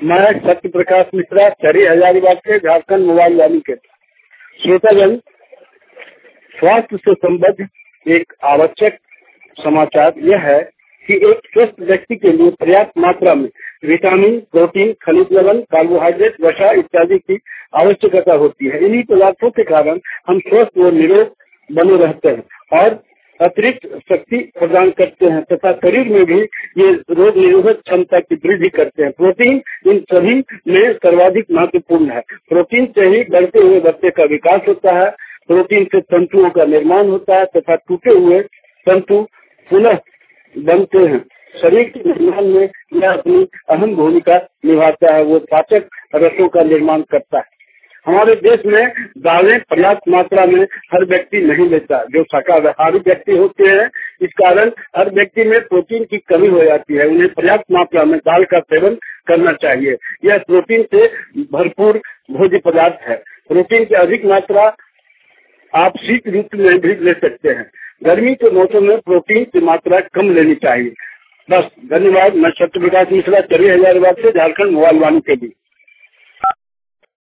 मैं सत्य प्रकाश मिश्रा, चरी हजारीबाग से, झारखंड मोबाइल वाली के श्रोतागण, स्वास्थ्य से संबद्ध एक आवश्यक समाचार यह है कि एक स्वस्थ व्यक्ति के लिए पर्याप्त मात्रा में विटामिन, प्रोटीन, खनिज लवण, कार्बोहाइड्रेट, वसा इत्यादि की आवश्यकता होती है। इन्हीं पदार्थों के कारण हम स्वस्थ व निरोग बने रहते हैं और अतिरिक्त शक्ति प्रदान करते हैं तथा शरीर में भी ये रोग निरोधक क्षमता की वृद्धि करते हैं। प्रोटीन इन सभी में सर्वाधिक महत्वपूर्ण है। प्रोटीन से ही बढ़ते हुए बच्चे का विकास होता है। प्रोटीन से तंतुओं का निर्माण होता है तथा टूटे हुए तंतु पुनः बनते हैं। शरीर के निर्माण में यह अपनी अहम भूमिका निभाता है। वो पाचक रसों का निर्माण करता है। हमारे देश में दालें पर्याप्त मात्रा में हर व्यक्ति नहीं लेता। जो शाकाहारी व्यक्ति होते हैं, इस कारण हर व्यक्ति में प्रोटीन की कमी हो जाती है। उन्हें पर्याप्त मात्रा में दाल का सेवन करना चाहिए। यह प्रोटीन से भरपूर भोज्य पदार्थ है। प्रोटीन की अधिक मात्रा आप शीत ऋतु में भी ले सकते हैं। गर्मी के मौसम में प्रोटीन की मात्रा कम लेनी चाहिए। बस, धन्यवाद। मैं सत्य प्रकाश मिश्रा, चरी हजारीबाग से, झारखंड मोबाइल वाणी के लिए।